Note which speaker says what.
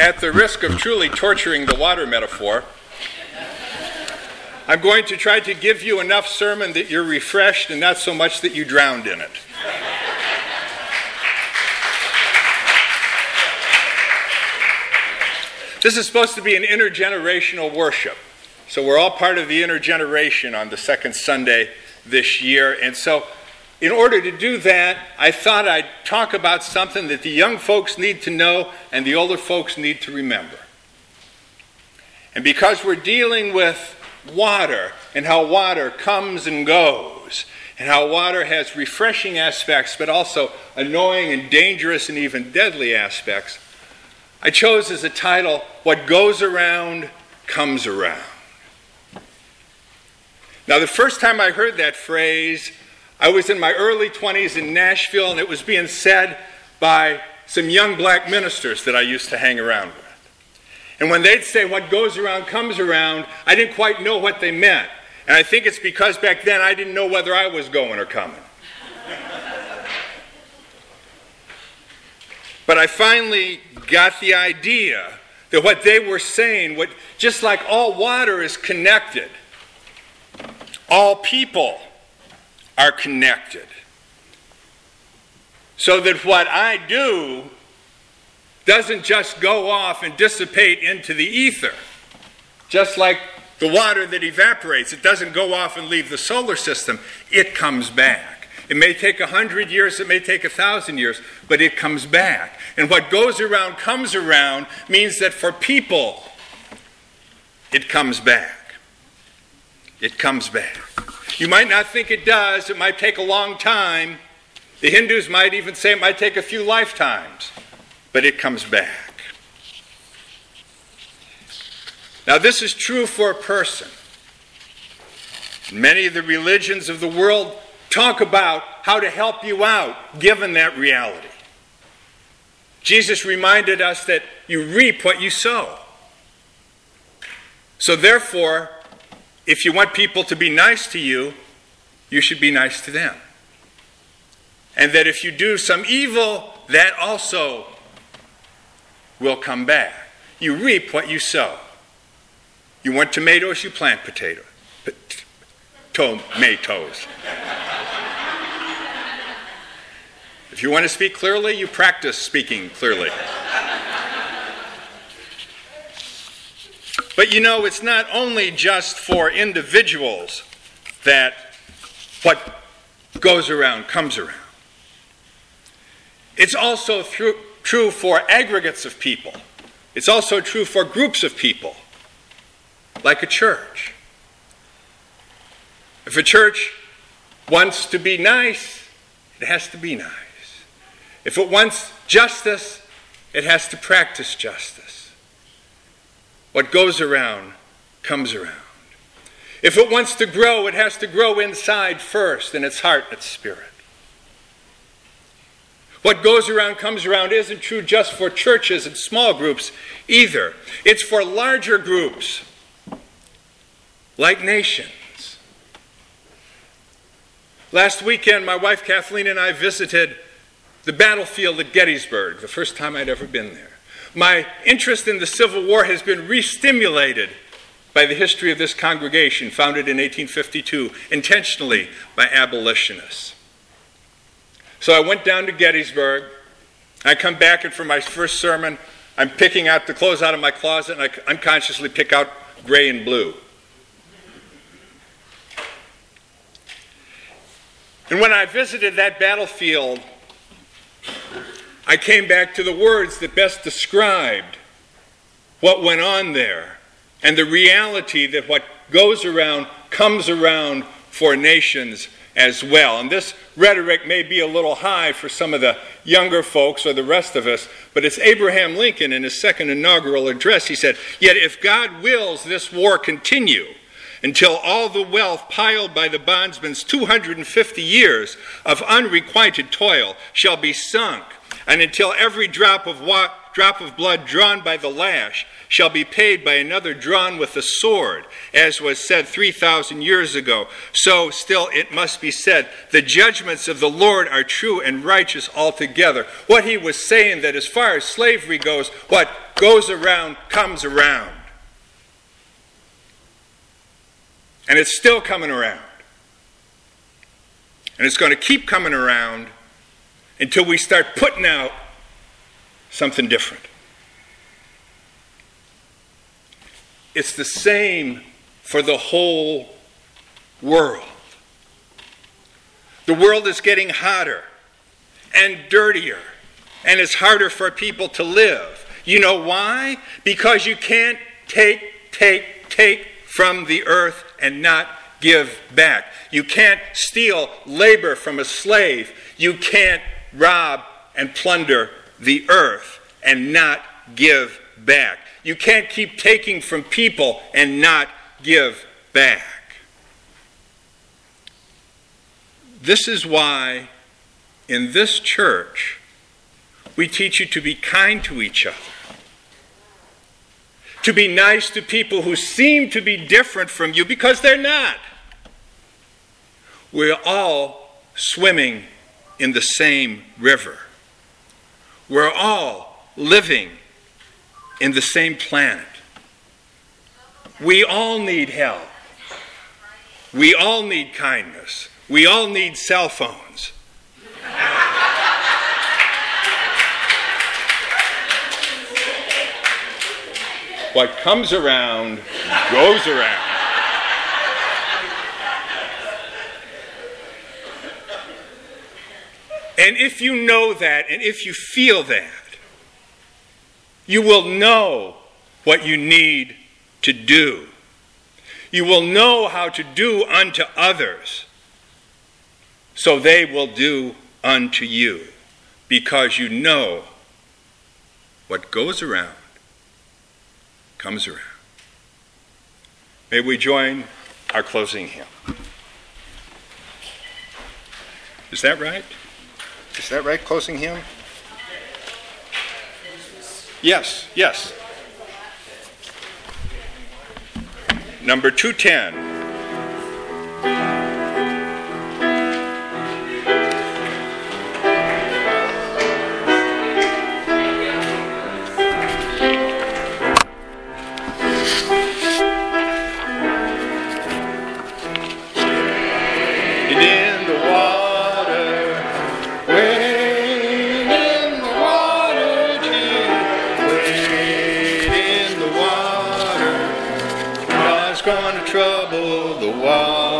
Speaker 1: At the risk of truly torturing the water metaphor, I'm going to try to give you enough sermon that you're refreshed and not so much that you drowned in it. This is supposed to be an intergenerational worship. So we're all part of the intergeneration on the second Sunday this year. And so in order to do that, I thought I'd talk about something that the young folks need to know and the older folks need to remember. And because we're dealing with water and how water comes and goes, and how water has refreshing aspects, but also annoying and dangerous and even deadly aspects, I chose as a title, What Goes Around, Comes Around. Now, the first time I heard that phrase, I was in my early 20s in Nashville, and it was being said by some young black ministers that I used to hang around with. And when they'd say, what goes around comes around, I didn't quite know what they meant. And I think it's because back then I didn't know whether I was going or coming. But I finally got the idea that what they were saying, just like all water is connected, all people are connected. So that what I do doesn't just go off and dissipate into the ether. Just like the water that evaporates, it doesn't go off and leave the solar system. It comes back. It may take 100 years, it may take 1,000 years, but it comes back. And what goes around comes around means that for people, it comes back. It comes back. You might not think it does. It might take a long time. The Hindus might even say it might take a few lifetimes, but it comes back. Now, this is true for a person. Many of the religions of the world talk about how to help you out given that reality. Jesus reminded us that you reap what you sow. So therefore, if you want people to be nice to you, you should be nice to them. And that if you do some evil, that also will come back. You reap what you sow. You want tomatoes, you plant potatoes. Tomatoes. If you want to speak clearly, you practice speaking clearly. But you know, it's not only just for individuals that what goes around comes around. It's also true for aggregates of people. It's also true for groups of people, like a church. If a church wants to be nice, it has to be nice. If it wants justice, it has to practice justice. What goes around comes around. If it wants to grow, it has to grow inside first, in its heart and its spirit. What goes around comes around isn't true just for churches and small groups either. It's for larger groups, like nations. Last weekend, my wife Kathleen and I visited the battlefield at Gettysburg, the first time I'd ever been there. My interest in the Civil War has been re-stimulated by the history of this congregation, founded in 1852, intentionally by abolitionists. So I went down to Gettysburg. I come back, and for my first sermon, I'm picking out the clothes out of my closet, and I unconsciously pick out gray and blue. And when I visited that battlefield, I came back to the words that best described what went on there and the reality that what goes around comes around for nations as well. And this rhetoric may be a little high for some of the younger folks or the rest of us, but it's Abraham Lincoln in his second inaugural address. He said, "Yet if God wills this war continue until all the wealth piled by the bondsman's 250 years of unrequited toil shall be sunk, and until every drop of drop of blood drawn by the lash shall be paid by another drawn with the sword, as was said 3,000 years ago. So still it must be said, the judgments of the Lord are true and righteous altogether. What he was saying, that as far as slavery goes, what goes around comes around. And it's still coming around. And it's going to keep coming around until we start putting out something different. It's the same for the whole world. The world is getting hotter and dirtier, and it's harder for people to live. You know why? Because you can't take from the earth and not give back. You can't steal labor from a slave. You can't rob and plunder the earth and not give back. You can't keep taking from people and not give back. This is why in this church we teach you to be kind to each other, to be nice to people who seem to be different from you, because they're not. We're all swimming in the same river. We're all living in the same planet. We all need help. We all need kindness. We all need cell phones. What comes around goes around. And if you know that, and if you feel that, you will know what you need to do. You will know how to do unto others, so they will do unto you, because you know what goes around comes around. May we join our closing hymn. Is that right? Is that right, closing hymn? Yes. Number 210. Gonna trouble the water.